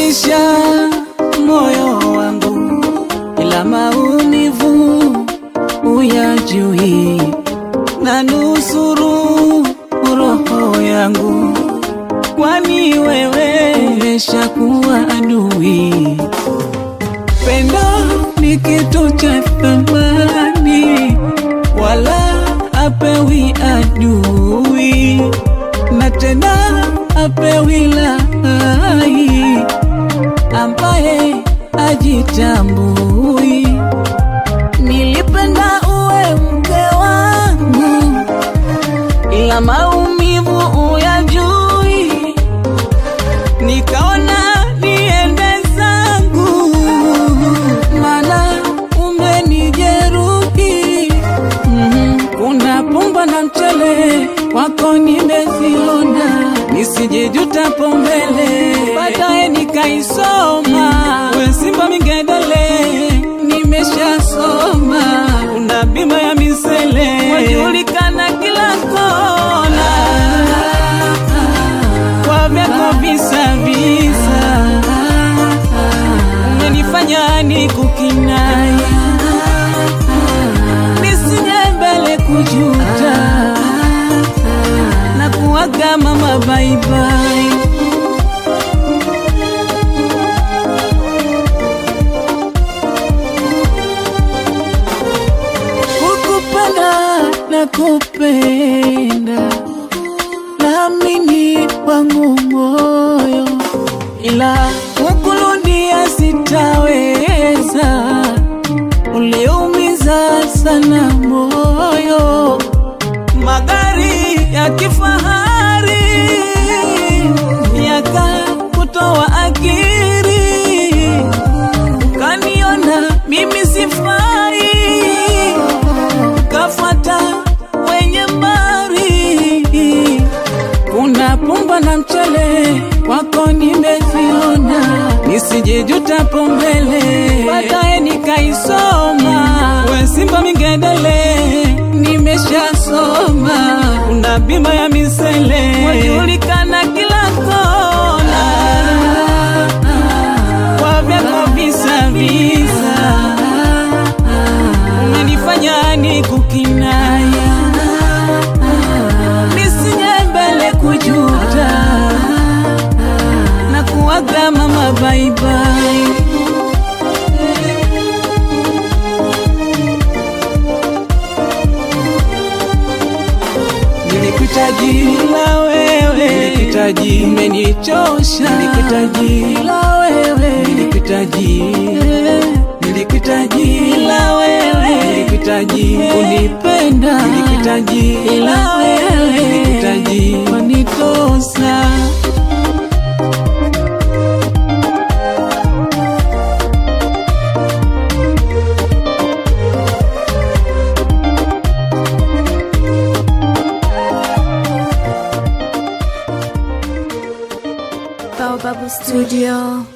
umeuridhisha moyo wangu, ila maumivu uyajui, na nusuru roho yangu, kwani wewe umeshakuwa adui. Pendo ni kitu cha thamani, wala apewi adui, na tena apewi lai ambaye ajitambui. Nilipenda uwe mke wangu, ila maumivu uyajui, nikaona niende zangu, maana umenijeruhi. Kuna pumba na mchele wako nimeziona, nisijejuta pombele baadaye nikaisoma. We simba mingedele nimeshasoma, una bima ya misele wajulikana kila kona, kwa vyako visa visa umenifanya nikukinai, nisije mbele kujuta na kuaga mama bye bye. Nakupenda naamini wangu moyo, ila kukurudia sitaweza, uliumiza sana moyo. Magari ya kifahari yakakutoa akili, ukaniona mimi sifai, ukafuata wenye mari. Kuna pumba na mchele wako nimeziona, nisijejuta pombele baadaye nikaisoma. We simba mingedele nimeshasoma, una bima ya misele wajulikana kila kona, kwa vyako visa visa umenifanya nikukinaya, nisije mbele kujuta na kuaga mama bye bye. Nilikuhitaji la wewe, nilikuhitaji umenichosha, nilikuhitaji la wewe, nilikuhitaji la wewe, nilikuhitaji unipenda, nilikuhitaji la wewe, nilikuhitaji wanitosa. Baobab Studio.